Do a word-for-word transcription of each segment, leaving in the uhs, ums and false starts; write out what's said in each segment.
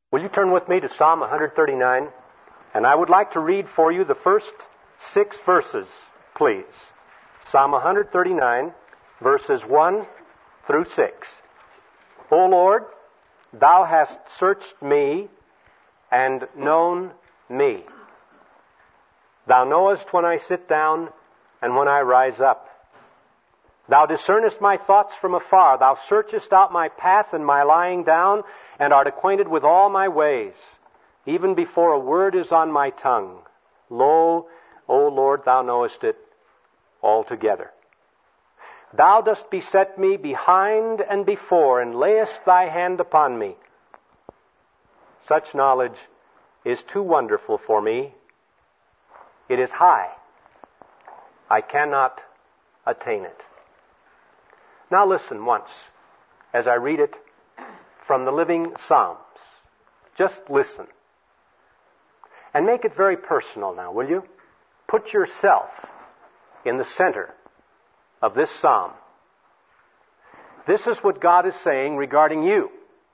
Will you turn with me to Psalm one thirty-nine? And I would like to read for you the first six verses, please. Psalm one thirty-nine, verses one through six. O Lord, thou hast searched me and known me. Thou knowest when I sit down and when I rise up. Thou discernest my thoughts from afar. Thou searchest out my path and my lying down, and art acquainted with all my ways. Even before a word is on my tongue, lo, O Lord, thou knowest it altogether. Thou dost beset me behind and before, and layest thy hand upon me. Such knowledge is too wonderful for me. It is high. I cannot attain it. Now listen once as I read it from the Living Psalms. Just listen. And make it very personal now, will you? Put yourself in the center of this psalm. This is what God is saying regarding you.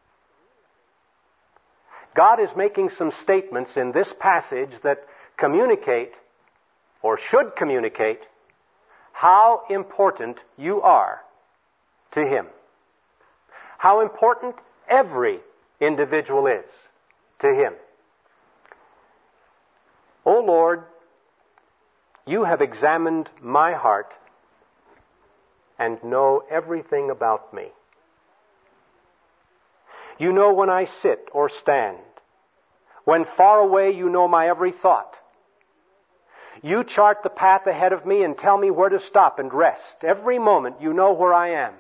God is making some statements in this passage that communicate, or should communicate, how important you are to Him. How important every individual is to Him. O Lord, you have examined my heart and know everything about me. You know when I sit or stand. When far away, you know my every thought. You chart the path ahead of me and tell me where to stop and rest. Every moment, you know where I am.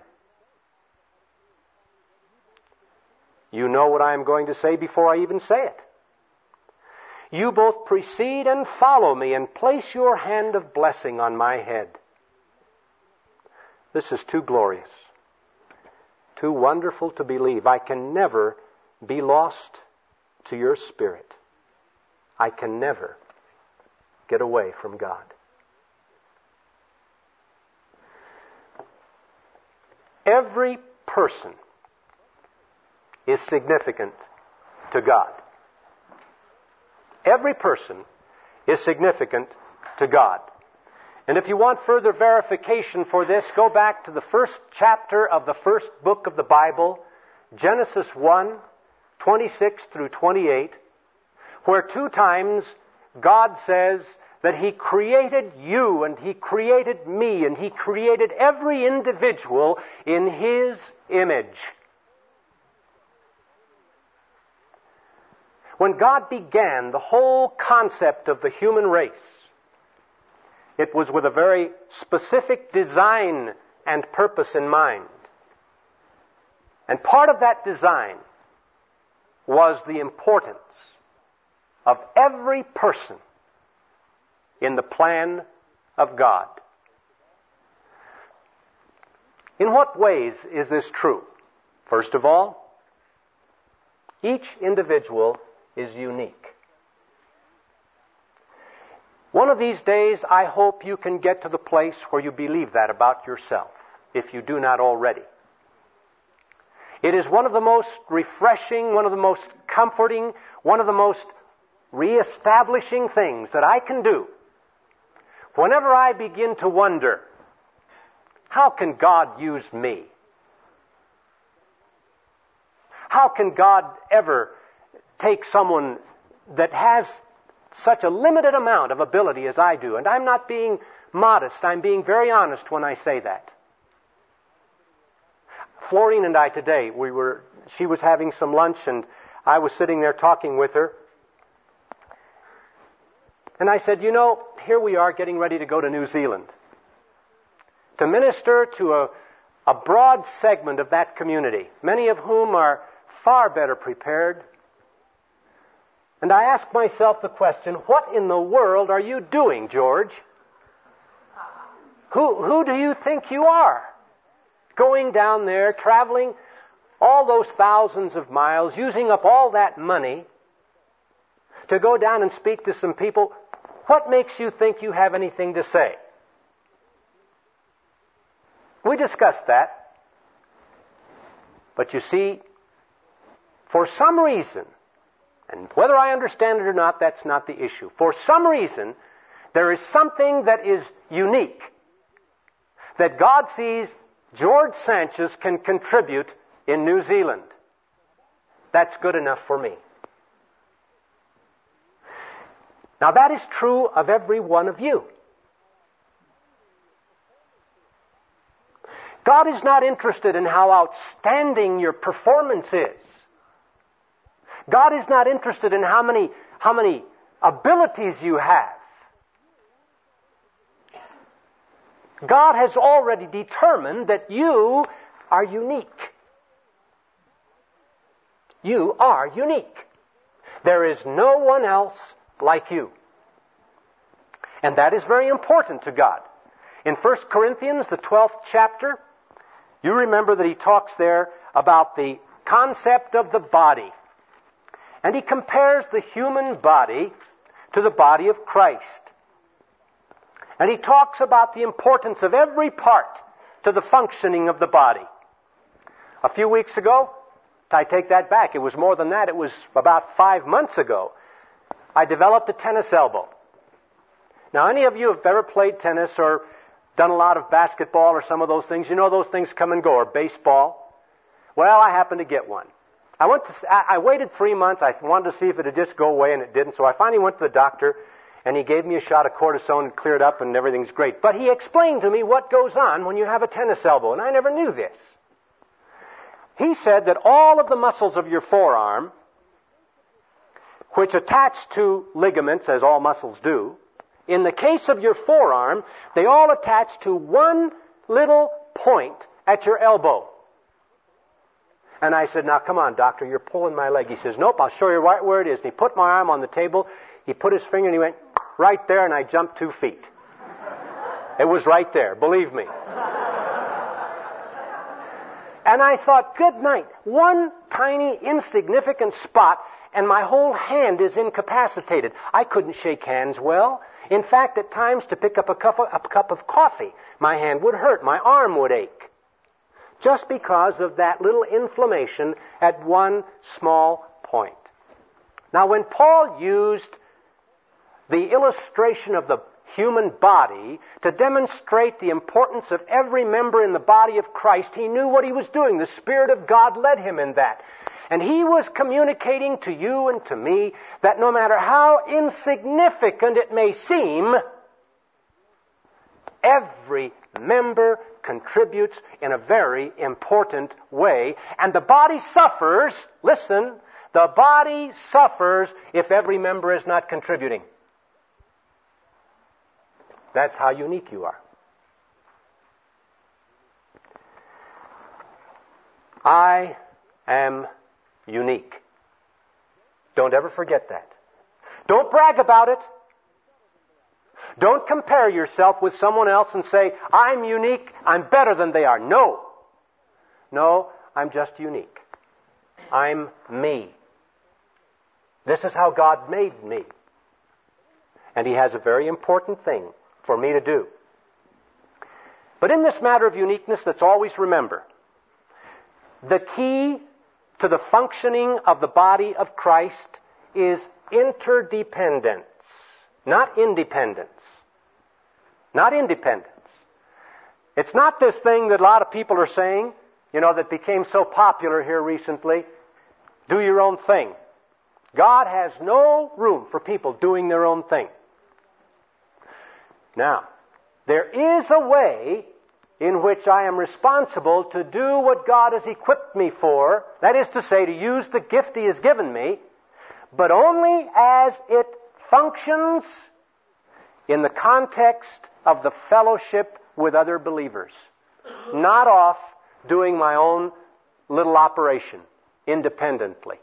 You know what I am going to say before I even say it. You both precede and follow me and place your hand of blessing on my head. This is too glorious, too wonderful to believe. I can never be lost to your Spirit. I can never get away from God. Every person is significant to God. Every person is significant to God. And if you want further verification for this, go back to the first chapter of the first book of the Bible, Genesis one, twenty-six through twenty-eight, where two times God says that He created you and He created me and He created every individual in His image. When God began the whole concept of the human race, it was with a very specific design and purpose in mind. And part of that design was the importance of every person in the plan of God. In what ways is this true? First of all, each individual is unique. One of these days, I hope you can get to the place where you believe that about yourself, if you do not already. It is one of the most refreshing, one of the most comforting, one of the most reestablishing things that I can do whenever I begin to wonder, how can God use me? How can God ever take someone that has such a limited amount of ability as I do? And I'm not being modest. I'm being very honest when I say that. Florine and I today, we were, she was having some lunch and I was sitting there talking with her. And I said, you know, here we are getting ready to go to New Zealand to minister to a, a broad segment of that community, many of whom are far better prepared. And I asked myself the question, what in the world are you doing, George? Who, who do you think you are? Going down there, traveling all those thousands of miles, using up all that money to go down and speak to some people. What makes you think you have anything to say? We discussed that. But you see, for some reason, And whether I understand it or not, that's not the issue. For some reason, there is something that is unique that God sees George Sanchez can contribute in New Zealand. That's good enough for me. Now that is true of every one of you. God is not interested in how outstanding your performance is. God is not interested in how many, how many abilities you have. God has already determined that you are unique. You are unique. There is no one else like you. And that is very important to God. In First Corinthians, the twelfth chapter, you remember that he talks there about the concept of the body. And he compares the human body to the body of Christ. And he talks about the importance of every part to the functioning of the body. A few weeks ago, I take that back. It was more than that. It was about five months ago. I developed a tennis elbow. Now, any of you who have ever played tennis or done a lot of basketball or some of those things, you know those things come and go, or baseball. Well, I happened to get one. I went to, I waited three months. I wanted to see if it would just go away, and it didn't. So I finally went to the doctor, and he gave me a shot of cortisone and cleared up, and everything's great. But he explained to me what goes on when you have a tennis elbow, and I never knew this. He said that all of the muscles of your forearm, which attach to ligaments, as all muscles do, in the case of your forearm, they all attach to one little point at your elbow. And I said, now come on, doctor, you're pulling my leg. He says, nope, I'll show you right where it is. And he put my arm on the table, he put his finger and he went right there, and I jumped two feet. It was right there, believe me. And I thought, good night, one tiny insignificant spot and my whole hand is incapacitated. I couldn't shake hands well. In fact, at times to pick up a cup of, a cup of coffee, my hand would hurt, my arm would ache. Just because of that little inflammation at one small point. Now, when Paul used the illustration of the human body to demonstrate the importance of every member in the body of Christ, he knew what he was doing. The Spirit of God led him in that. And he was communicating to you and to me that no matter how insignificant it may seem, every member contributes in a very important way. And the body suffers, listen, the body suffers if every member is not contributing. That's how unique you are. I am unique. Don't ever forget that. Don't brag about it. Don't compare yourself with someone else and say, I'm unique, I'm better than they are. No. No, I'm just unique. I'm me. This is how God made me. And He has a very important thing for me to do. But in this matter of uniqueness, let's always remember, the key to the functioning of the body of Christ is interdependence, not independence. Not independence. It's not this thing that a lot of people are saying, you know, that became so popular here recently, do your own thing. God has no room for people doing their own thing. Now, there is a way in which I am responsible to do what God has equipped me for, that is to say, to use the gift He has given me, but only as it functions in the context of the fellowship with other believers. Not off doing my own little operation independently.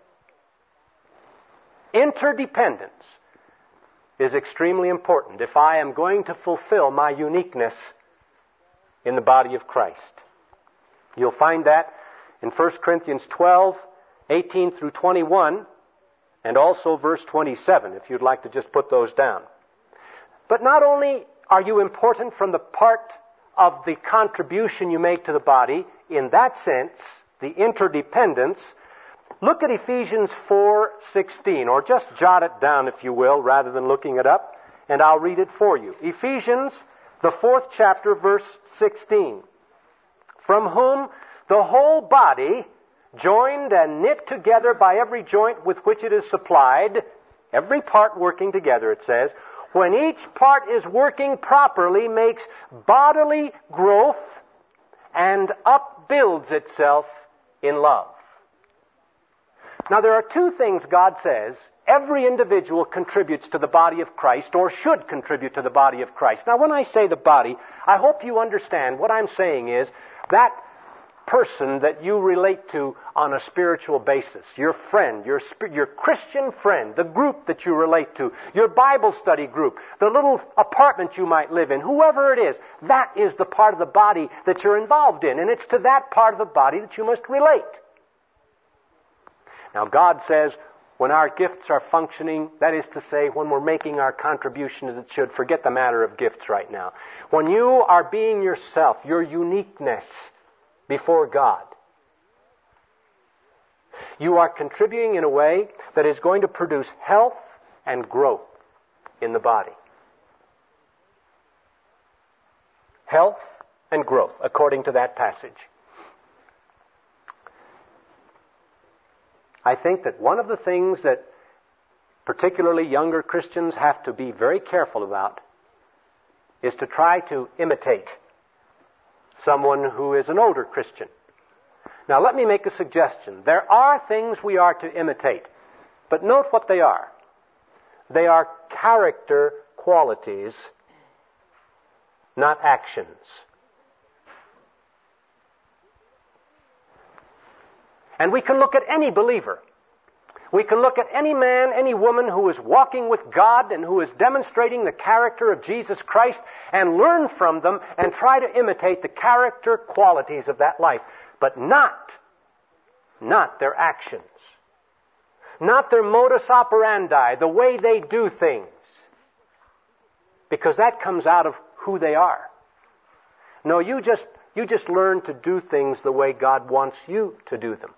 Interdependence is extremely important if I am going to fulfill my uniqueness in the body of Christ. You'll find that in First Corinthians twelve, eighteen through twenty-one, and also verse twenty-seven, if you'd like to just put those down. But not only are you important from the part of the contribution you make to the body, in that sense, the interdependence, Look at Ephesians four sixteen, or just jot it down, if you will, rather than looking it up, and I'll read it for you. Ephesians, the fourth chapter, verse sixteen. From whom the whole body, joined and knit together by every joint with which it is supplied, every part working together, it says, when each part is working properly, makes bodily growth and upbuilds itself in love. Now, there are two things God says every individual contributes to the body of Christ, or should contribute to the body of Christ. Now, when I say the body, I hope you understand what I'm saying is that person that you relate to on a spiritual basis, your friend, your your Christian friend, the group that you relate to, your Bible study group, the little apartment you might live in, whoever it is, that is the part of the body that you're involved in, and it's to that part of the body that you must relate. Now, God says when our gifts are functioning, that is to say, when we're making our contribution as it should, forget the matter of gifts right now. When you are being yourself, your uniqueness before God, you are contributing in a way that is going to produce health and growth in the body. Health and growth, according to that passage. I think that one of the things that particularly younger Christians have to be very careful about is to try to imitate someone who is an older Christian. Now, let me make a suggestion. There are things we are to imitate, but note what they are. They are character qualities, not actions. And we can look at any believer. We can look at any man, any woman who is walking with God and who is demonstrating the character of Jesus Christ and learn from them and try to imitate the character qualities of that life. But not, not their actions. Not their modus operandi, the way they do things. Because that comes out of who they are. No, you just, you just learn to do things the way God wants you to do them.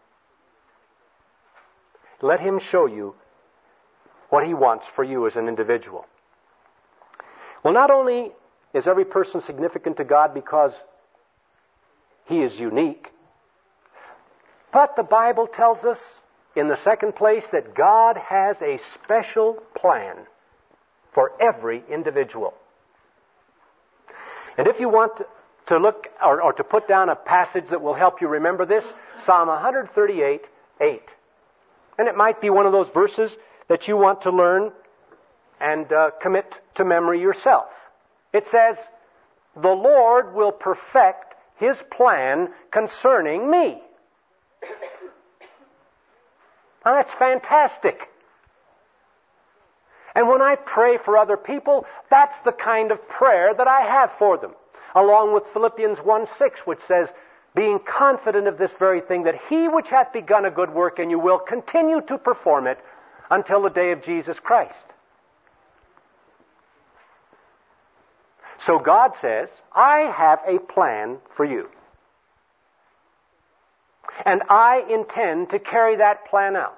Let Him show you what He wants for you as an individual. Well, not only is every person significant to God because he is unique, but the Bible tells us in the second place that God has a special plan for every individual. And if you want to, to look or, or to put down a passage that will help you remember this, Psalm one thirty-eight, eight. And it might be one of those verses that you want to learn and uh, commit to memory yourself. It says, "The Lord will perfect His plan concerning me." Now that's fantastic. And when I pray for other people, that's the kind of prayer that I have for them. Along with Philippians one six, which says, "Being confident of this very thing, that He which hath begun a good work in you will continue to perform it until the day of Jesus Christ." So God says, I have a plan for you. And I intend to carry that plan out.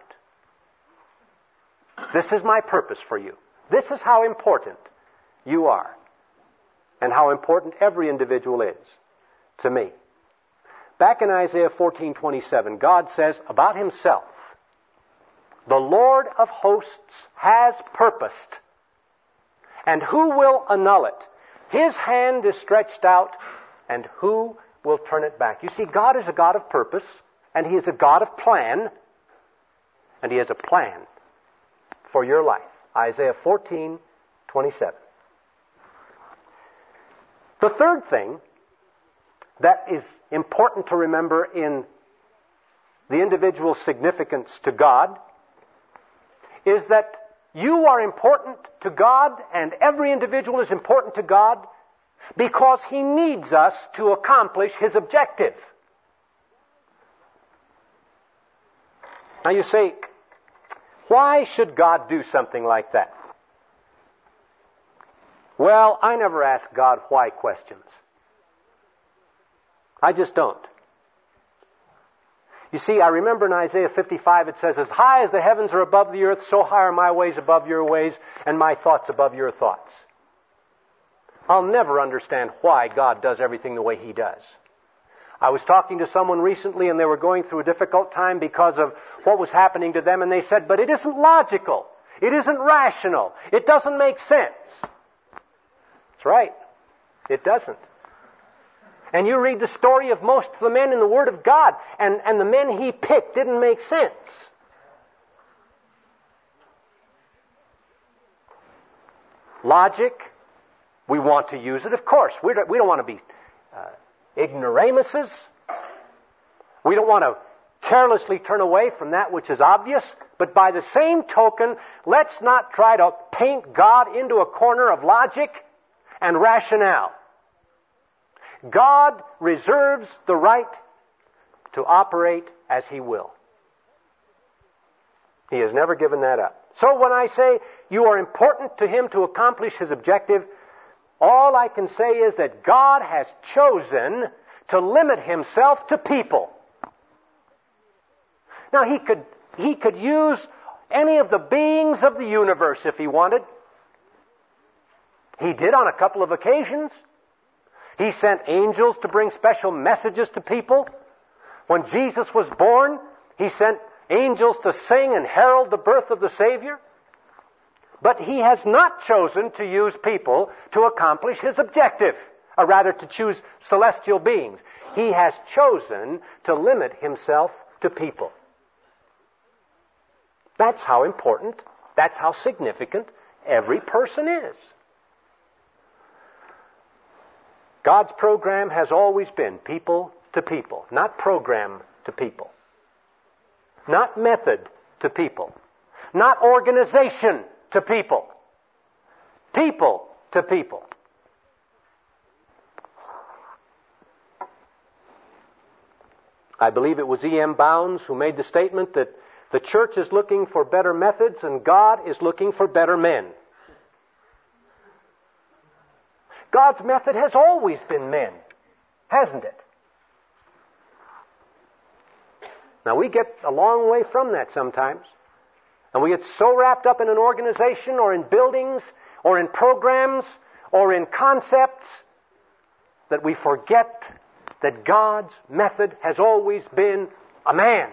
This is my purpose for you. This is how important you are. And how important every individual is to me. Back in Isaiah fourteen twenty-seven, God says about Himself, "The Lord of hosts has purposed, and who will annul it? His hand is stretched out, and who will turn it back?" You see, God is a God of purpose, and He is a God of plan, and He has a plan for your life. Isaiah fourteen twenty-seven. The third thing that is important to remember in the individual's significance to God is that you are important to God, and every individual is important to God because He needs us to accomplish His objective. Now you say, why should God do something like that? Well, I never ask God why questions. I just don't. You see, I remember in Isaiah fifty-five it says, as high as the heavens are above the earth, so high are my ways above your ways, and my thoughts above your thoughts. I'll never understand why God does everything the way He does. I was talking to someone recently, and they were going through a difficult time because of what was happening to them, and they said, but it isn't logical. It isn't rational. It doesn't make sense. That's right. It doesn't. And you read the story of most of the men in the Word of God, and, and the men He picked didn't make sense. Logic, we want to use it, of course. We don't, we don't want to be uh, ignoramuses. We don't want to carelessly turn away from that which is obvious. But by the same token, let's not try to paint God into a corner of logic and rationale. God reserves the right to operate as He will. He has never given that up. So when I say you are important to Him to accomplish His objective, all I can say is that God has chosen to limit Himself to people. Now, He could, He could use any of the beings of the universe if He wanted. He did on a couple of occasions. He sent angels to bring special messages to people. When Jesus was born, He sent angels to sing and herald the birth of the Savior. But He has not chosen to use people to accomplish His objective, or rather to choose celestial beings. He has chosen to limit Himself to people. That's how important, that's how significant every person is. God's program has always been people to people, not program to people. Not method to people. Not organization to people. People to people. I believe it was E M Bounds who made the statement that the church is looking for better methods and God is looking for better men. God's method has always been men, hasn't it? Now, we get a long way from that sometimes. And we get so wrapped up in an organization or in buildings or in programs or in concepts that we forget that God's method has always been a man.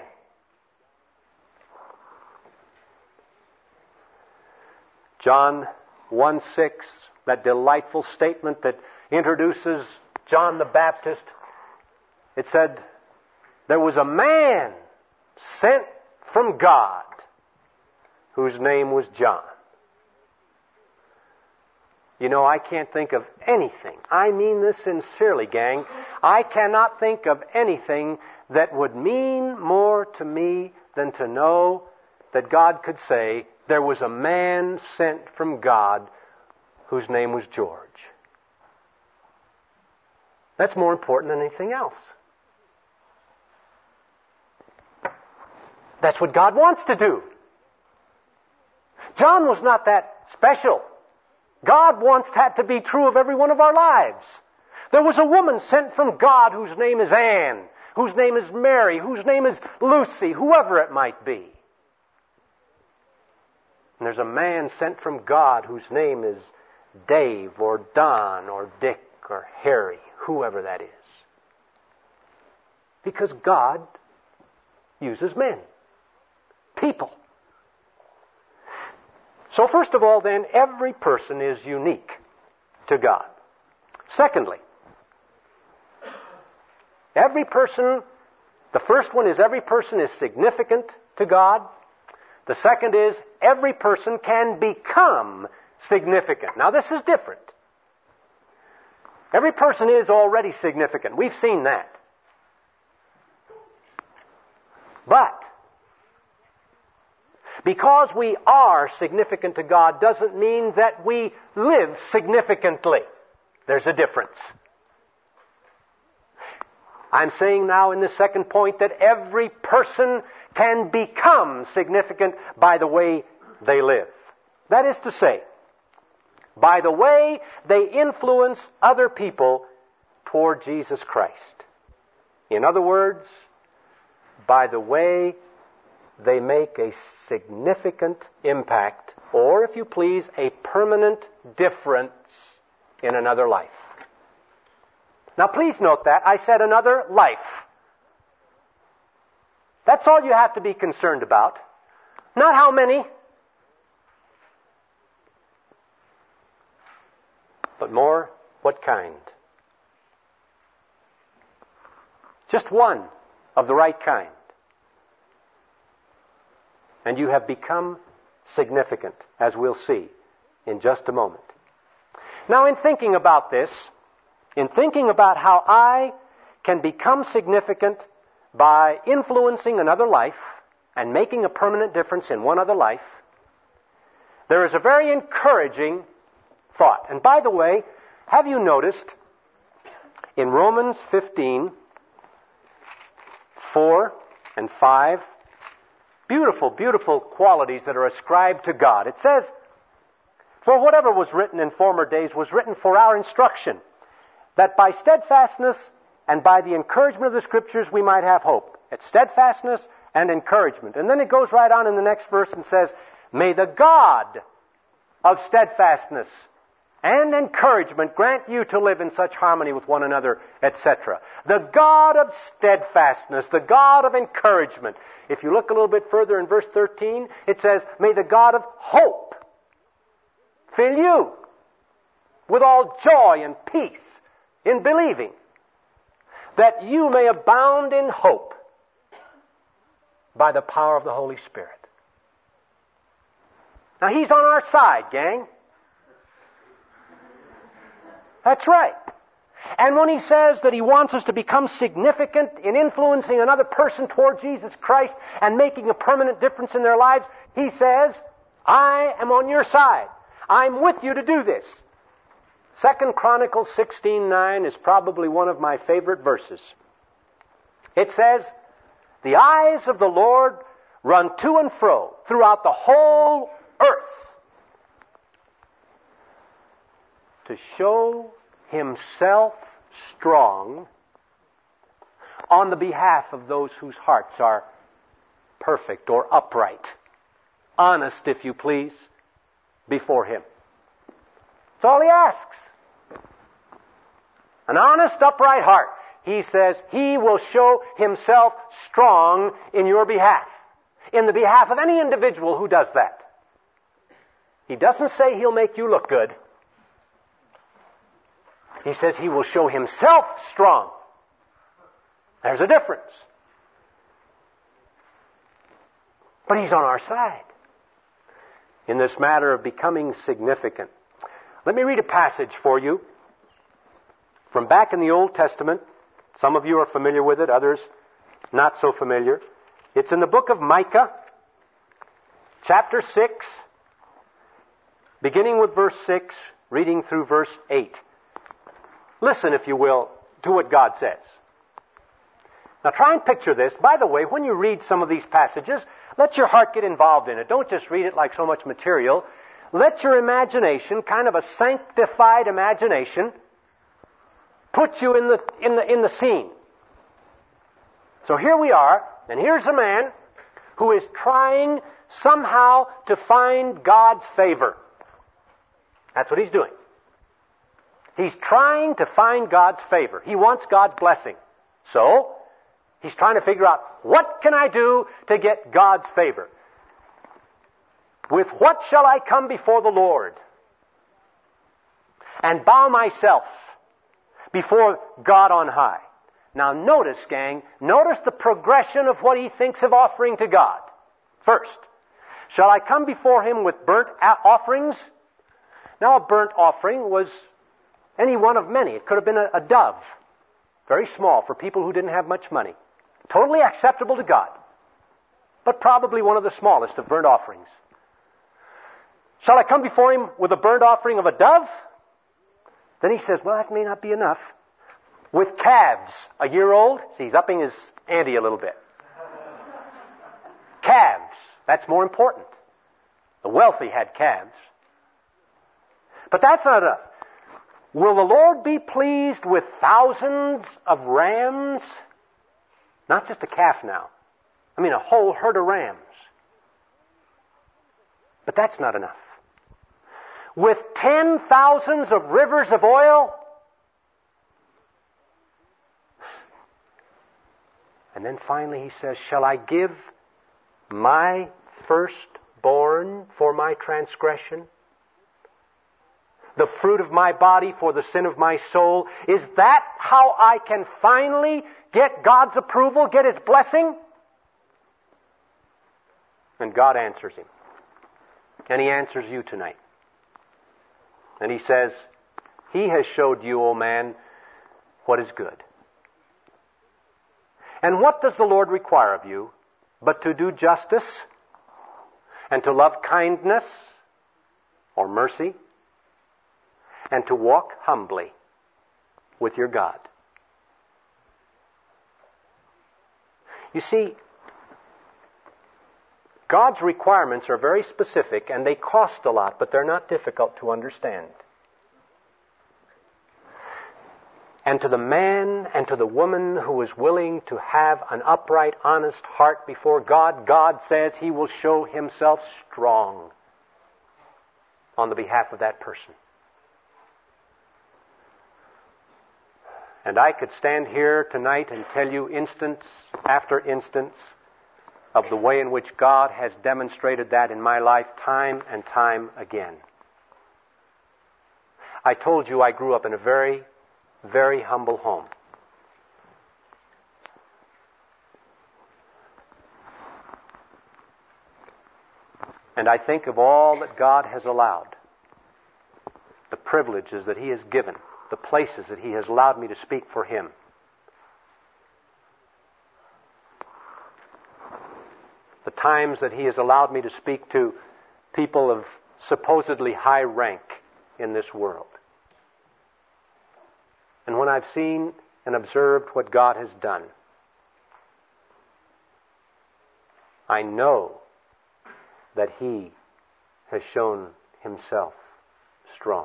John one six, that delightful statement that introduces John the Baptist. It said, there was a man sent from God whose name was John. You know, I can't think of anything. I mean this sincerely, gang. I cannot think of anything that would mean more to me than to know that God could say, there was a man sent from God whose name was George. That's more important than anything else. That's what God wants to do. John was not that special. God wants that to be true of every one of our lives. There was a woman sent from God whose name is Anne, whose name is Mary, whose name is Lucy, whoever it might be. And there's a man sent from God whose name is Dave or Don or Dick or Harry, whoever that is. Because God uses men, people. So first of all, then, every person is unique to God. Secondly, every person, the first one is every person is significant to God. The second is every person can become significant. Now, this is different. Every person is already significant. We've seen that. But because we are significant to God doesn't mean that we live significantly. There's a difference. I'm saying now in the second point that every person can become significant by the way they live. That is to say, by the way they influence other people toward Jesus Christ. In other words, by the way they make a significant impact, or, if you please, a permanent difference in another life. Now, please note that I said another life. That's all you have to be concerned about. Not how many, but more what kind. Just one of the right kind. And you have become significant, as we'll see in just a moment. Now, in thinking about this, in thinking about how I can become significant by influencing another life and making a permanent difference in one other life, there is a very encouraging thought. And by the way, have you noticed in Romans fifteen, four and five, beautiful, beautiful qualities that are ascribed to God. It says, "For whatever was written in former days was written for our instruction, that by steadfastness and by the encouragement of the Scriptures we might have hope." It's steadfastness and encouragement. And then it goes right on in the next verse and says, "May the God of steadfastness and encouragement grant you to live in such harmony with one another," et cetera. The God of steadfastness, the God of encouragement. If you look a little bit further in verse thirteen, it says, "May the God of hope fill you with all joy and peace in believing, that you may abound in hope by the power of the Holy Spirit." Now, He's on our side, gang. That's right. And when He says that He wants us to become significant in influencing another person toward Jesus Christ and making a permanent difference in their lives, He says, "I am on your side. I'm with you to do this." Second Chronicles sixteen nine is probably one of my favorite verses. It says, "The eyes of the Lord run to and fro throughout the whole earth to show Himself strong on the behalf of those whose hearts are perfect or upright, honest, if you please, before Him." That's all He asks. An honest, upright heart. He says He will show Himself strong in your behalf, in the behalf of any individual who does that. He doesn't say He'll make you look good. He says He will show Himself strong. There's a difference. But He's on our side in this matter of becoming significant. Let me read a passage for you from back in the Old Testament. Some of you are familiar with it, others not so familiar. It's in the book of Micah, chapter six, beginning with verse six, reading through verse eight. Listen, if you will, to what God says. Now try and picture this. By the way, when you read some of these passages, let your heart get involved in it. Don't just read it like so much material. Let your imagination, kind of a sanctified imagination, put you in the, in the, in the scene. So here we are, and here's a man who is trying somehow to find God's favor. That's what he's doing. He's trying to find God's favor. He wants God's blessing. So, he's trying to figure out, what can I do to get God's favor? With what shall I come before the Lord and bow myself before God on high? Now notice, gang, notice the progression of what he thinks of offering to God. First, shall I come before Him with burnt offerings? Now a burnt offering was any one of many. It could have been a, a dove, very small for people who didn't have much money. Totally acceptable to God, but probably one of the smallest of burnt offerings. Shall I come before Him with a burnt offering of a dove? Then he says, well, that may not be enough. With calves, a year old. See, he's upping his ante a little bit. Calves, that's more important. The wealthy had calves. But that's not enough. Will the Lord be pleased with thousands of rams? Not just a calf now. I mean, a whole herd of rams. But that's not enough. With ten thousands of rivers of oil. And then finally he says, shall I give my firstborn for my transgression? The fruit of my body for the sin of my soul? Is that how I can finally get God's approval, get His blessing? And God answers him. And He answers you tonight. And He says, He has showed you, O man, what is good. And what does the Lord require of you but to do justice and to love kindness or mercy and to walk humbly with your God? You see, God's requirements are very specific and they cost a lot, but they're not difficult to understand. And to the man and to the woman who is willing to have an upright, honest heart before God, God says He will show Himself strong on the behalf of that person. And I could stand here tonight and tell you instance after instance of the way in which God has demonstrated that in my life time and time again. I told you I grew up in a very, very humble home. And I think of all that God has allowed, the privileges that He has given, the places that He has allowed me to speak for Him. The times that He has allowed me to speak to people of supposedly high rank in this world. And when I've seen and observed what God has done, I know that He has shown Himself strong.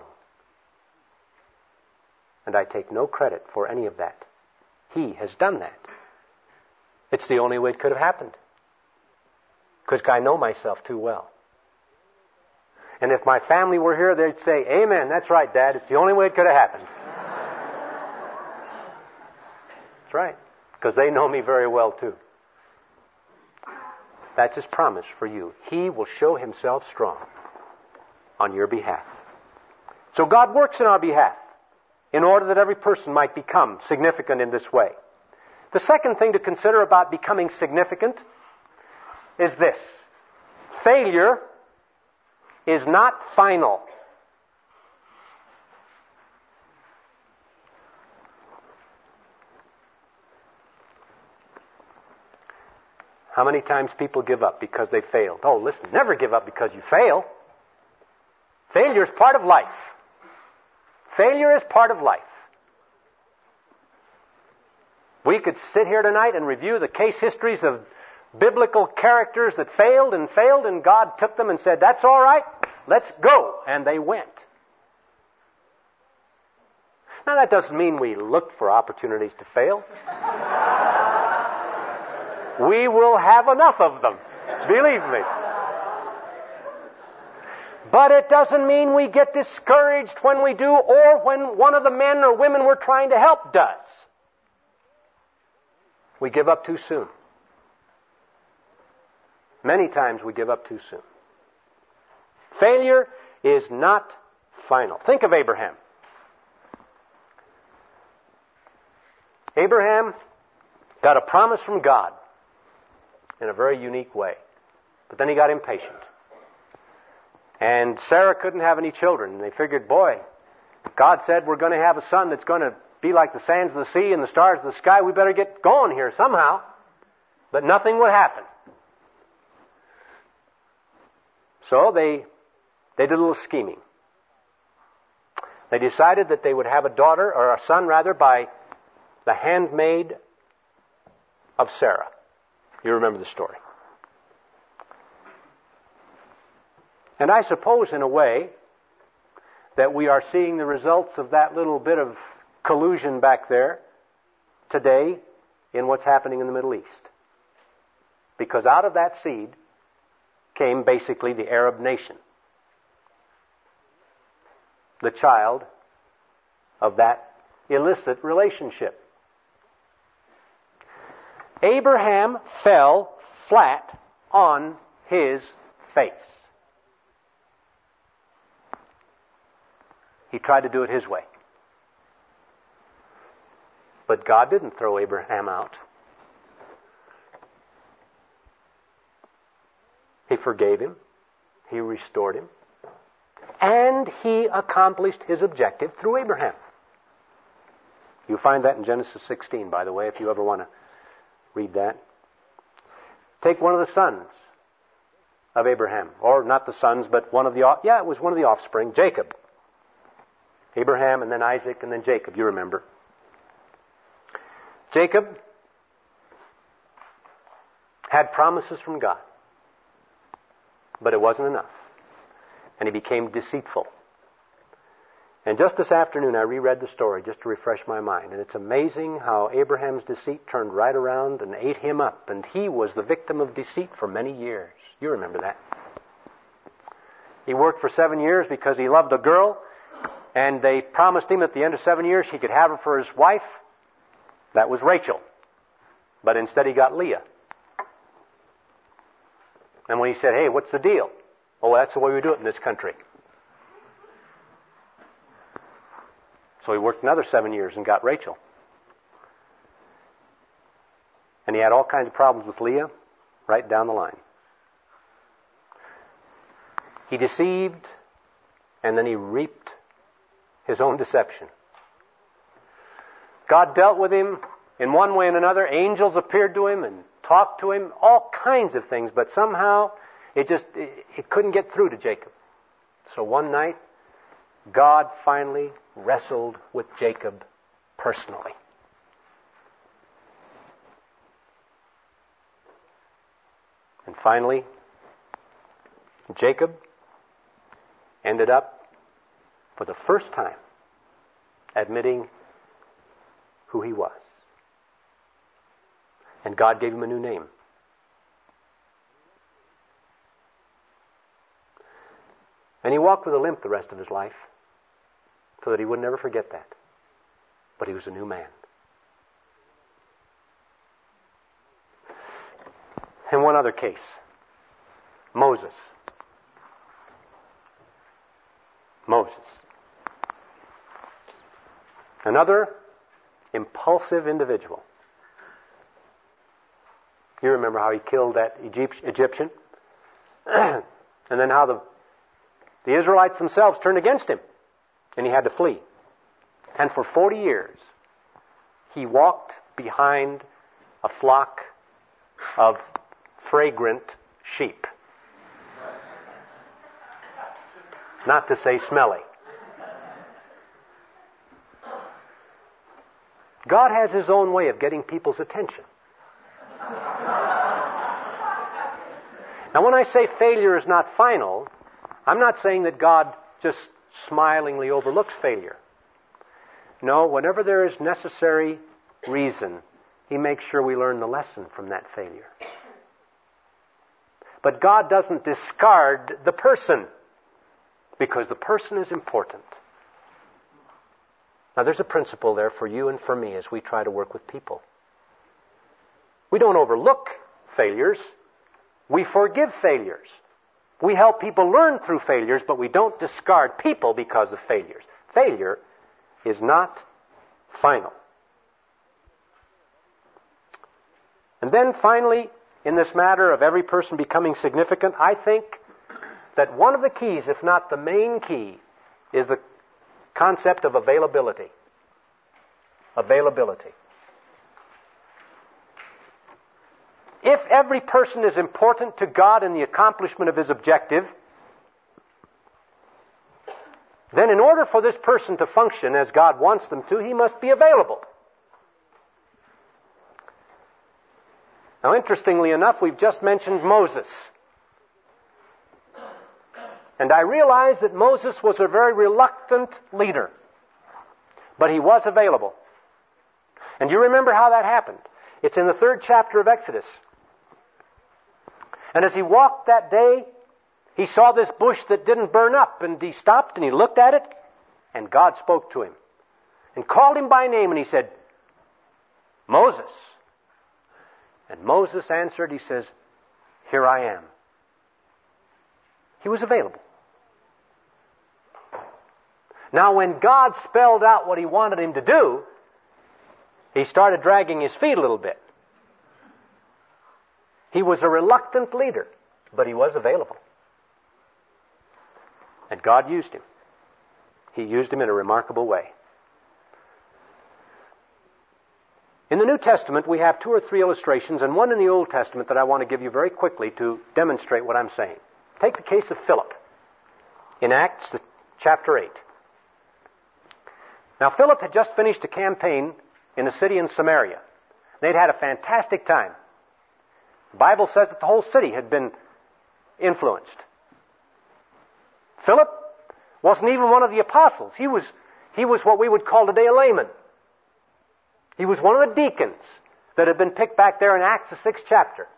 And I take no credit for any of that. He has done that. It's the only way it could have happened. Because I know myself too well. And if my family were here, they'd say, amen, that's right, Dad. It's the only way it could have happened. That's right. Because they know me very well too. That's His promise for you. He will show Himself strong on your behalf. So God works in our behalf in order that every person might become significant in this way. The second thing to consider about becoming significant is this. Failure is not final. How many times people give up because they failed? Oh, listen, never give up because you fail. Failure is part of life. Failure is part of life. We could sit here tonight and review the case histories of biblical characters that failed and failed, and God took them and said, that's all right, let's go. And they went. Now, that doesn't mean we look for opportunities to fail. We will have enough of them, believe me. But it doesn't mean we get discouraged when we do, or when one of the men or women we're trying to help does. We give up too soon. Many times we give up too soon. Failure is not final. Think of Abraham. Abraham got a promise from God in a very unique way. But then he got impatient. And Sarah couldn't have any children. And they figured, boy, God said we're going to have a son that's going to be like the sands of the sea and the stars of the sky. We better get going here somehow. But nothing would happen. So they, they did a little scheming. They decided that they would have a daughter, or a son rather, by the handmaid of Sarah. You remember the story. And I suppose in a way that we are seeing the results of that little bit of collusion back there today in what's happening in the Middle East. because out of that seed came basically the Arab nation, the child of that illicit relationship. Abraham fell flat on his face. He tried to do it his way. But God didn't throw Abraham out. He forgave him. He restored him. And he accomplished his objective through Abraham. You find that in Genesis sixteen, by the way, if you ever want to read that. Take one of the sons of Abraham, or not the sons, but one of the, yeah, it was one of the offspring, Jacob. Abraham and then Isaac and then Jacob, you remember. Jacob had promises from God, but it wasn't enough. And he became deceitful. And just this afternoon I reread the story just to refresh my mind. And it's amazing how Abraham's deceit turned right around and ate him up. And he was the victim of deceit for many years. You remember that. He worked for seven years because he loved a girl. And they promised him at the end of seven years he could have her for his wife. That was Rachel. But instead he got Leah. And when he said, hey, what's the deal? Oh, that's the way we do it in this country. So he worked another seven years and got Rachel. And he had all kinds of problems with Leah right down the line. He deceived, and then he reaped his own deception. God dealt with him in one way and another. Angels appeared to him and talked to him, all kinds of things, but somehow it just, it, it couldn't get through to Jacob. So one night, God finally wrestled with Jacob personally. And finally, Jacob ended up, for the first time, admitting who he was. And God gave him a new name. And he walked with a limp the rest of his life, so that he would never forget that. But he was a new man. And one other case. Moses. Moses. Another impulsive individual. You remember how he killed that Egyptian? And then how the, the Israelites themselves turned against him. And he had to flee. And for forty years, he walked behind a flock of fragrant sheep. Not to say smelly. God has his own way of getting people's attention. Now, when I say failure is not final, I'm not saying that God just smilingly overlooks failure. No, whenever there is necessary reason, he makes sure we learn the lesson from that failure. But God doesn't discard the person, because the person is important. Now, there's a principle there for you and for me as we try to work with people. We don't overlook failures. We forgive failures. We help people learn through failures, but we don't discard people because of failures. Failure is not final. And then finally, in this matter of every person becoming significant, I think that one of the keys, if not the main key, is the concept of availability. Availability. If every person is important to God in the accomplishment of his objective, then in order for this person to function as God wants them to, he must be available. Now, interestingly enough, we've just mentioned Moses. And I realize that Moses was a very reluctant leader, but he was available. And you remember how that happened. It's in the third chapter of Exodus. And as he walked that day, he saw this bush that didn't burn up, and he stopped and he looked at it, and God spoke to him and called him by name, and he said, Moses. And Moses answered, he says, here I am. He was available. Now, when God spelled out what he wanted him to do, he started dragging his feet a little bit. He was a reluctant leader, but he was available. And God used him. He used him in a remarkable way. In the New Testament, we have two or three illustrations, and one in the Old Testament that I want to give you very quickly to demonstrate what I'm saying. Take the case of Philip in Acts chapter eight. Now, Philip had just finished a campaign in a city in Samaria. They'd had a fantastic time. The Bible says that the whole city had been influenced. Philip wasn't even one of the apostles. He was, he was what we would call today a layman. He was one of the deacons that had been picked back there in Acts, the sixth chapter.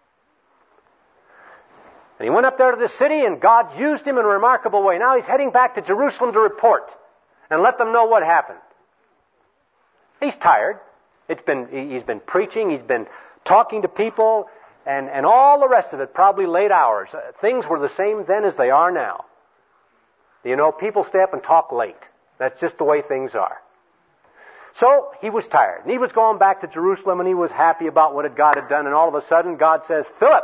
And he went up there to the city, and God used him in a remarkable way. Now he's heading back to Jerusalem to report and let them know what happened. He's tired. It's been, he's been preaching, he's been talking to people, and, and all the rest of it, probably late hours. Uh, things were the same then as they are now. You know, people stay up and talk late. That's just the way things are. So he was tired, and he was going back to Jerusalem, and he was happy about what God had done, and all of a sudden God says, Philip!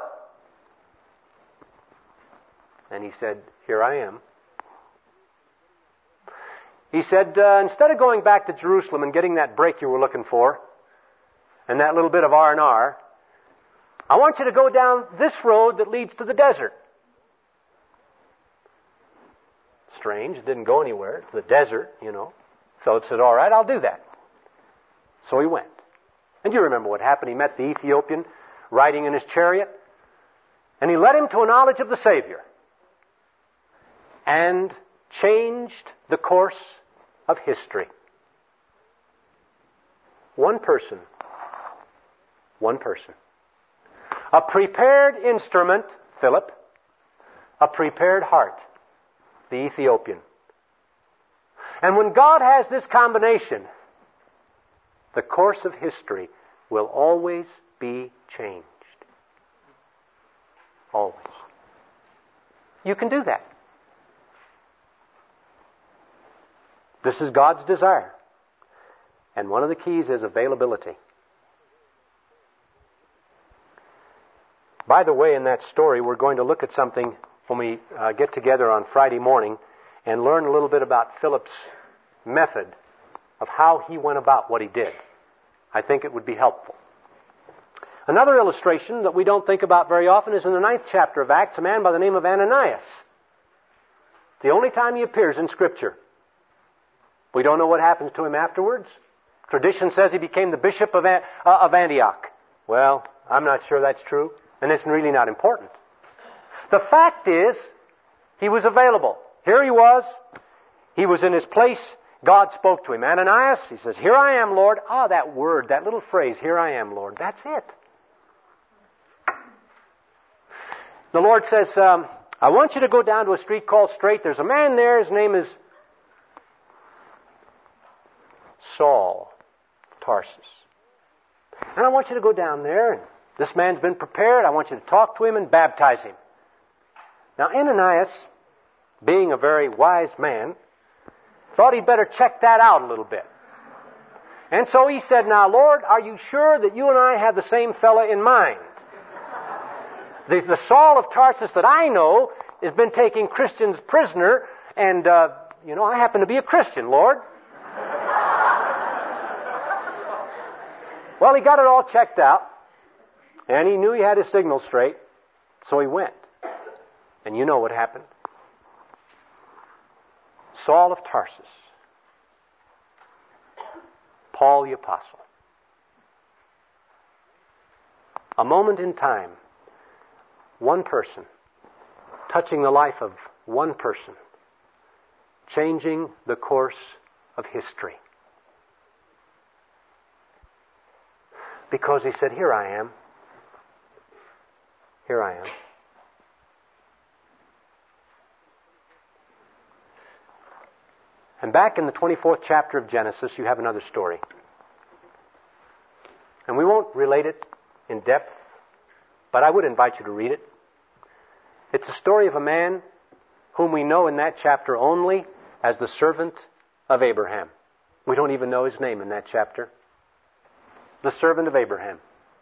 And he said, here I am. He said, uh, instead of going back to Jerusalem and getting that break you were looking for, and that little bit of R and R, I want you to go down this road that leads to the desert. Strange, it didn't go anywhere, to the desert, you know. Philip said, all right, I'll do that. So he went. And you remember what happened. He met the Ethiopian riding in his chariot, and he led him to a knowledge of the Savior and changed the course of history. One person. One person. A prepared instrument, Philip. A prepared heart, the Ethiopian. And when God has this combination, the course of history will always be changed. Always. You can do that. This is God's desire. And one of the keys is availability. By the way, in that story, we're going to look at something when we uh, get together on Friday morning and learn a little bit about Philip's method of how he went about what he did. I think it would be helpful. Another illustration that we don't think about very often is in the ninth chapter of Acts, a man by the name of Ananias. It's the only time he appears in Scripture. We don't know what happens to him afterwards. Tradition says he became the bishop of, An- uh, of Antioch. Well, I'm not sure that's true, and it's really not important. The fact is, he was available. Here he was. He was in his place. God spoke to him. Ananias, he says, here I am, Lord. Ah, that word, that little phrase, here I am, Lord. That's it. The Lord says, um, I want you to go down to a street called Straight. There's a man there. His name is Saul Tarsus. And I want you to go down there. And this man's been prepared. I want you to talk to him and baptize him. Now, Ananias, being a very wise man, thought he'd better check that out a little bit. And so he said, now, Lord, are you sure that you and I have the same fella in mind? The, the Saul of Tarsus that I know has been taking Christians prisoner, and, uh, you know, I happen to be a Christian, Lord. Well, he got it all checked out, and he knew he had his signal straight, so he went. And you know what happened. Saul of Tarsus, Paul the Apostle. A moment in time, one person, touching the life of one person, changing the course of history. Because he said, here I am. Here I am. And back in the twenty-fourth chapter of Genesis, you have another story. And we won't relate it in depth, but I would invite you to read it. It's a story of a man whom we know in that chapter only as the servant of Abraham. We don't even know his name in that chapter. The servant of Abraham.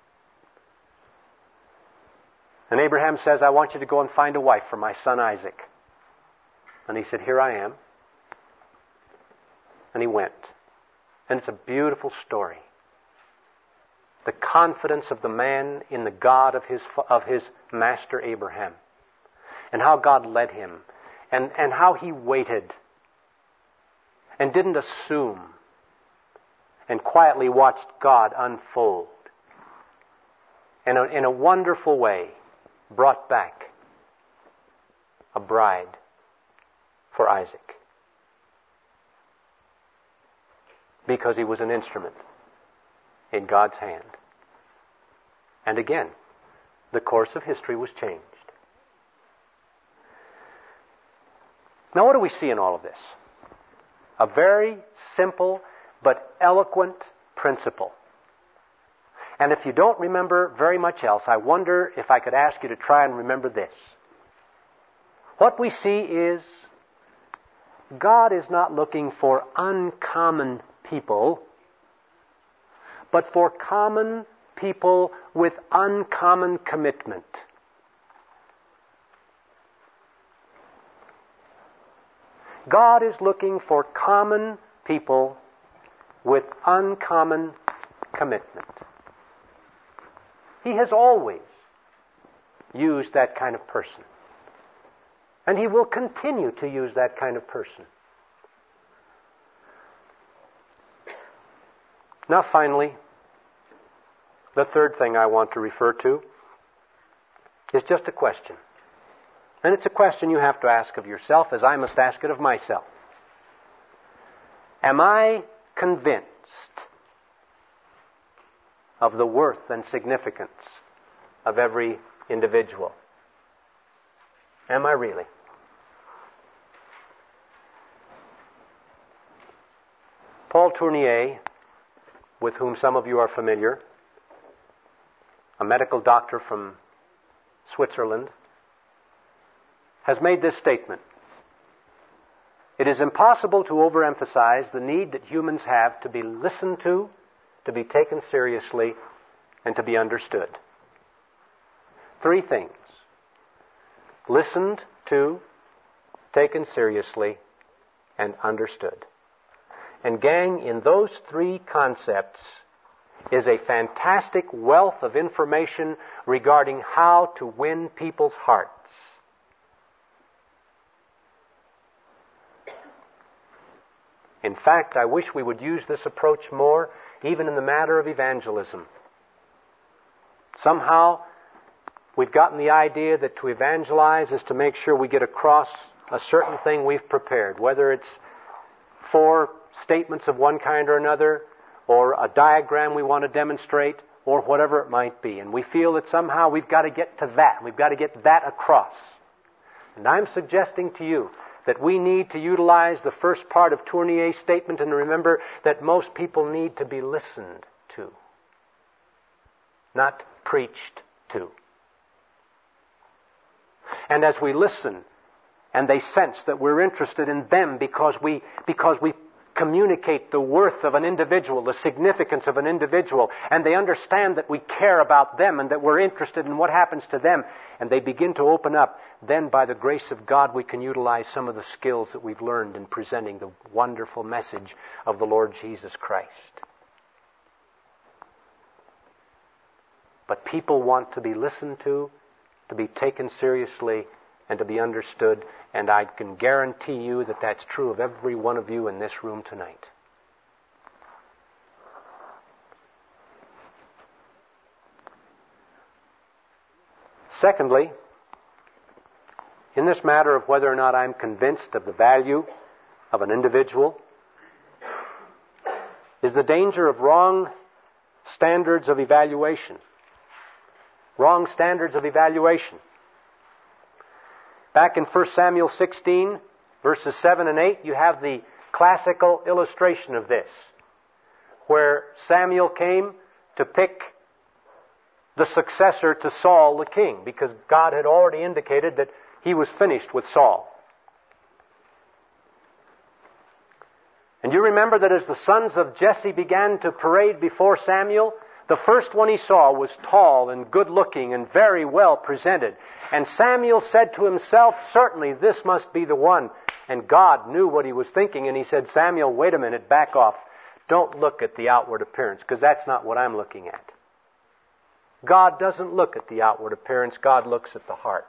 And Abraham says, I want you to go and find a wife for my son Isaac. And he said, here I am. And he went. And it's a beautiful story. The confidence of the man in the God of his of his master Abraham. And how God led him. And, and how he waited. And didn't assume. And quietly watched God unfold. And in a, in a wonderful way, brought back a bride for Isaac. Because he was an instrument in God's hand. And again, the course of history was changed. Now what do we see in all of this? A very simple but eloquent principle. And if you don't remember very much else, I wonder if I could ask you to try and remember this. What we see is God is not looking for uncommon people, but for common people with uncommon commitment. God is looking for common people with uncommon commitment. He has always used that kind of person. And He will continue to use that kind of person. Now finally, the third thing I want to refer to is just a question. And it's a question you have to ask of yourself as I must ask it of myself. Am I convinced of the worth and significance of every individual? Am I really? Paul Tournier, with whom some of you are familiar, a medical doctor from Switzerland, has made this statement. It is impossible to overemphasize the need that humans have to be listened to, to be taken seriously, and to be understood. Three things. Listened to, taken seriously, and understood. And gang, in those three concepts is a fantastic wealth of information regarding how to win people's hearts. In fact, I wish we would use this approach more, even in the matter of evangelism. Somehow, we've gotten the idea that to evangelize is to make sure we get across a certain thing we've prepared, whether it's four statements of one kind or another, or a diagram we want to demonstrate, or whatever it might be. And we feel that somehow we've got to get to that. We've got to get that across. And I'm suggesting to you that we need to utilize the first part of Tournier's statement and remember that most people need to be listened to, not preached to. And as we listen, and they sense that we're interested in them because we because we communicate the worth of an individual, the significance of an individual, and they understand that we care about them and that we're interested in what happens to them, and they begin to open up, then by the grace of God we can utilize some of the skills that we've learned in presenting the wonderful message of the Lord Jesus Christ. But people want to be listened to, to be taken seriously, and to be understood. And I can guarantee you that that's true of every one of you in this room tonight. Secondly, in this matter of whether or not I'm convinced of the value of an individual, is the danger of wrong standards of evaluation. Wrong standards of evaluation. Back in First Samuel sixteen, verses seven and eight, you have the classical illustration of this, where Samuel came to pick the successor to Saul the king, because God had already indicated that he was finished with Saul. And you remember that as the sons of Jesse began to parade before Samuel, the first one he saw was tall and good-looking and very well presented. And Samuel said to himself, certainly this must be the one. And God knew what he was thinking, and he said, Samuel, wait a minute, back off. Don't look at the outward appearance, because that's not what I'm looking at. God doesn't look at the outward appearance. God looks at the heart.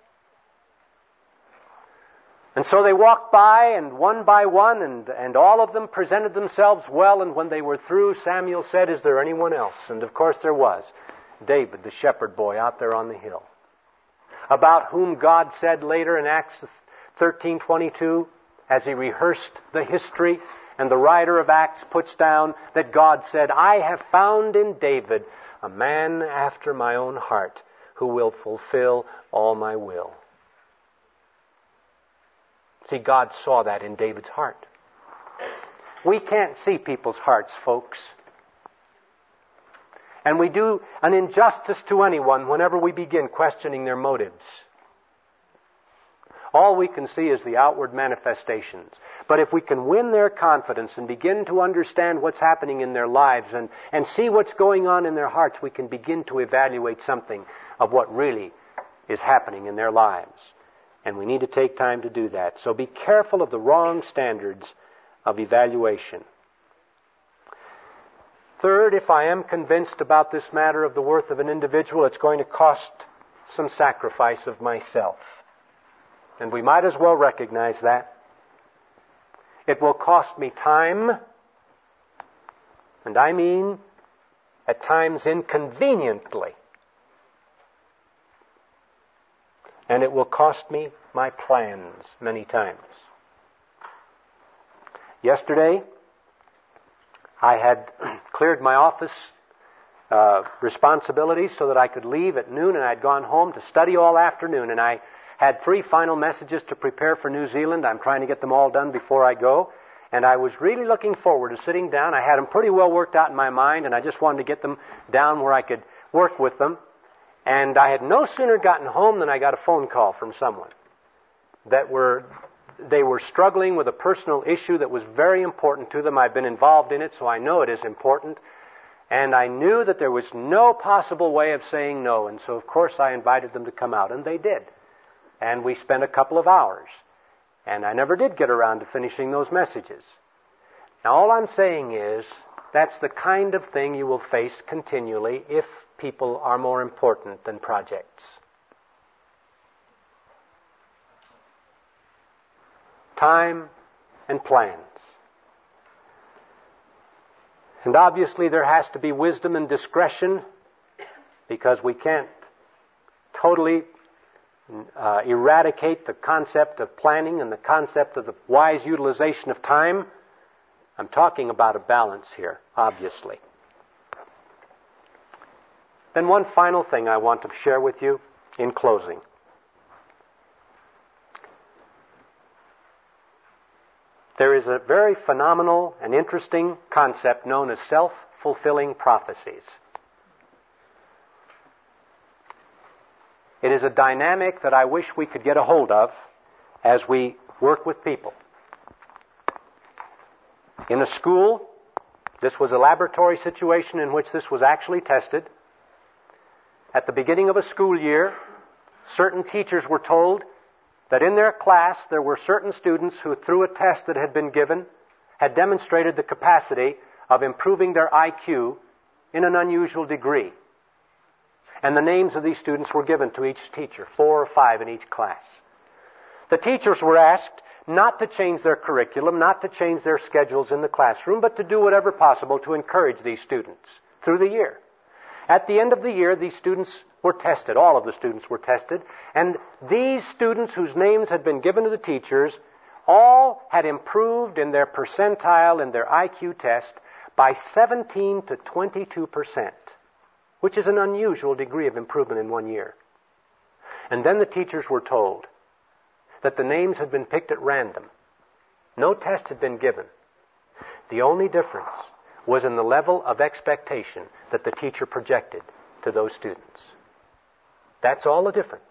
And so they walked by, and one by one, and, and all of them presented themselves well, and when they were through, Samuel said, is there anyone else? And of course there was. David, the shepherd boy, out there on the hill, about whom God said later in Acts thirteen twenty-two, as he rehearsed the history, and the writer of Acts puts down that God said, I have found in David a man after my own heart, who will fulfill all my will. See, God saw that in David's heart. We can't see people's hearts, folks. And we do an injustice to anyone whenever we begin questioning their motives. All we can see is the outward manifestations. But if we can win their confidence and begin to understand what's happening in their lives and, and see what's going on in their hearts, we can begin to evaluate something of what really is happening in their lives. And we need to take time to do that. So be careful of the wrong standards of evaluation. Third, if I am convinced about this matter of the worth of an individual, it's going to cost some sacrifice of myself. And we might as well recognize that. It will cost me time, and I mean at times inconveniently. And it will cost me my plans many times. Yesterday, I had cleared my office uh, responsibilities so that I could leave at noon, and I'd gone home to study all afternoon, and I had three final messages to prepare for New Zealand. I'm trying to get them all done before I go, and I was really looking forward to sitting down. I had them pretty well worked out in my mind, and I just wanted to get them down where I could work with them. And I had no sooner gotten home than I got a phone call from someone that were, they were struggling with a personal issue that was very important to them. I've been involved in it, so I know it is important. And I knew that there was no possible way of saying no. And so, of course, I invited them to come out, and they did. And we spent a couple of hours. And I never did get around to finishing those messages. Now, all I'm saying is that's the kind of thing you will face continually if people are more important than projects. Time and plans. And obviously there has to be wisdom and discretion, because we can't totally uh, eradicate the concept of planning and the concept of the wise utilization of time. I'm talking about a balance here, obviously. Then one final thing I want to share with you in closing. There is a very phenomenal and interesting concept known as self-fulfilling prophecies. It is a dynamic that I wish we could get a hold of as we work with people. In a school, this was a laboratory situation in which this was actually tested. At the beginning of a school year, certain teachers were told that in their class there were certain students who, through a test that had been given, had demonstrated the capacity of improving their I Q in an unusual degree. And the names of these students were given to each teacher, four or five in each class. The teachers were asked not to change their curriculum, not to change their schedules in the classroom, but to do whatever possible to encourage these students through the year. At the end of the year, these students were tested. All of the students were tested. And these students whose names had been given to the teachers all had improved in their percentile in their I Q test by seventeen to twenty-two percent. which is an unusual degree of improvement in one year. And then the teachers were told that the names had been picked at random. No test had been given. The only difference was in the level of expectation that the teacher projected to those students. That's all the difference.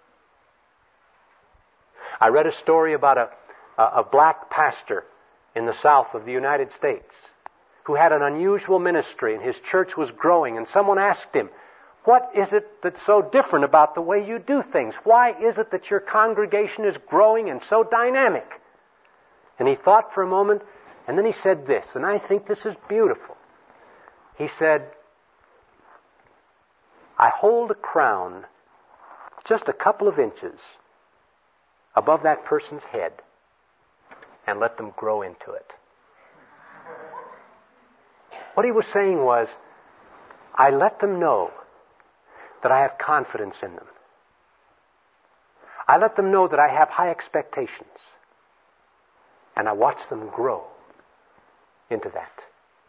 I read a story about a, a, a black pastor in the south of the United States who had an unusual ministry, and his church was growing, and someone asked him, "What is it that's so different about the way you do things? Why is it that your congregation is growing and so dynamic?" And he thought for a moment, and then he said this, and I think this is beautiful. He said, "I hold a crown just a couple of inches above that person's head and let them grow into it." What he was saying was, I let them know that I have confidence in them. I let them know that I have high expectations. And I watch them grow into that.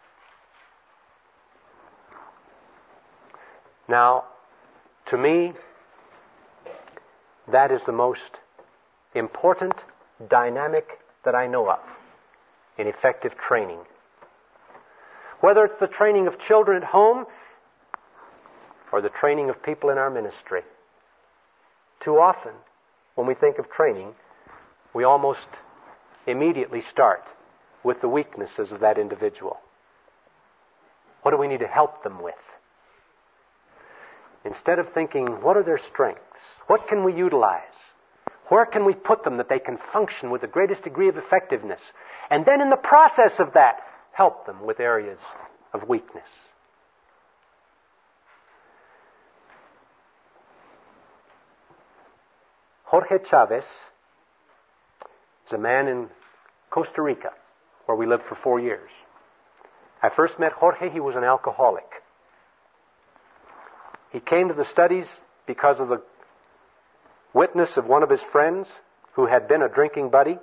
Now, to me, that is the most important dynamic that I know of in effective training. Whether it's the training of children at home or the training of people in our ministry. Too often, when we think of training, we almost immediately start with the weaknesses of that individual. What do we need to help them with? Instead of thinking, what are their strengths? What can we utilize? Where can we put them that they can function with the greatest degree of effectiveness? And then in the process of that, help them with areas of weakness. Jorge Chavez is a man in Costa Rica, where we lived for four years. I first met Jorge, he was an alcoholic. He came to the studies because of the witness of one of his friends who had been a drinking buddy.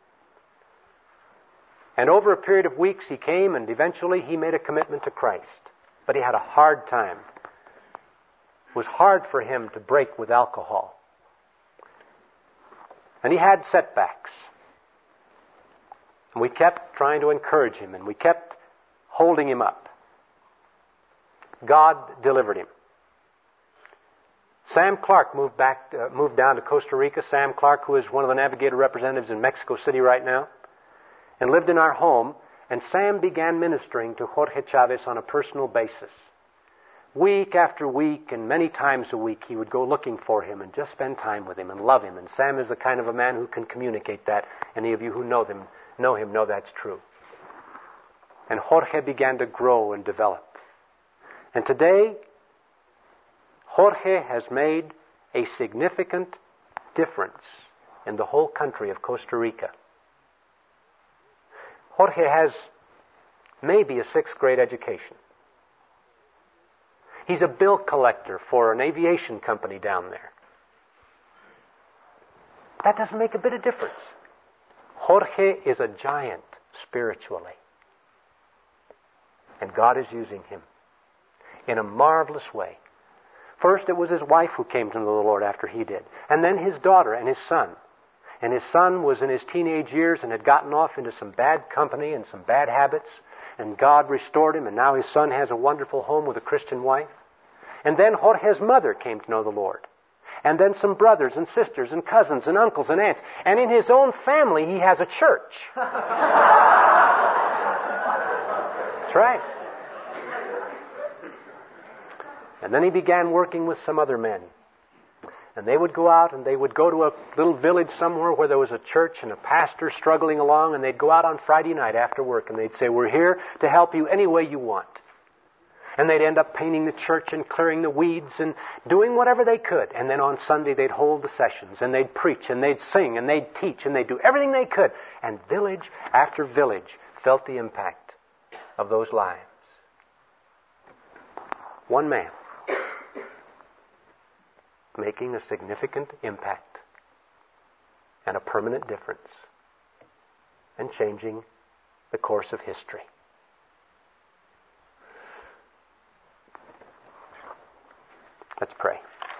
And over a period of weeks he came, and eventually he made a commitment to Christ. But he had a hard time. It was hard for him to break with alcohol. And he had setbacks. And we kept trying to encourage him, and we kept holding him up. God delivered him. Sam Clark moved back, uh, moved down to Costa Rica. Sam Clark, who is one of the Navigator representatives in Mexico City right now, and lived in our home. And Sam began ministering to Jorge Chavez on a personal basis. Week after week and many times a week, he would go looking for him and just spend time with him and love him. And Sam is the kind of a man who can communicate that. Any of you who know him know him know that's true. And Jorge began to grow and develop. And today, Jorge has made a significant difference in the whole country of Costa Rica. Jorge has maybe a sixth grade education. He's a bill collector for an aviation company down there. That doesn't make a bit of difference. Jorge is a giant spiritually. And God is using him in a marvelous way. First, it was his wife who came to know the Lord after he did. And then his daughter and his son. And his son was in his teenage years and had gotten off into some bad company and some bad habits. And God restored him, and now his son has a wonderful home with a Christian wife. And then Jorge's mother came to know the Lord. And then some brothers and sisters and cousins and uncles and aunts. And in his own family, he has a church. That's right. And then he began working with some other men. And they would go out and they would go to a little village somewhere where there was a church and a pastor struggling along, and they'd go out on Friday night after work and they'd say, "We're here to help you any way you want." And they'd end up painting the church and clearing the weeds and doing whatever they could. And then on Sunday they'd hold the sessions and they'd preach and they'd sing and they'd teach and they'd do everything they could. And village after village felt the impact of those lives. One man making a significant impact and a permanent difference and changing the course of history. Let's pray.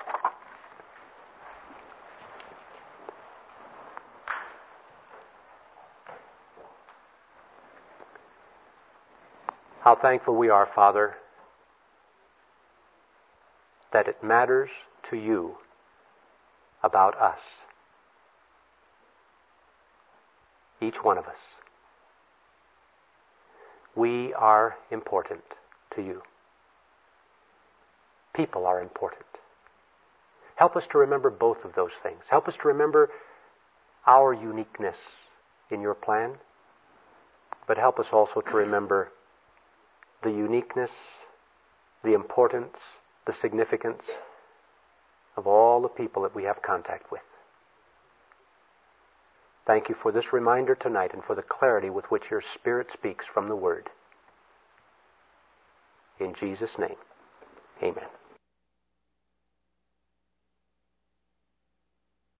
How thankful we are, Father, that it matters to you about us. Each one of us. We are important to you. People are important. Help us to remember both of those things. Help us to remember our uniqueness in your plan, but help us also to remember the uniqueness, the importance, the significance of all the people that we have contact with. Thank you for this reminder tonight and for the clarity with which your Spirit speaks from the Word. In Jesus' name, amen.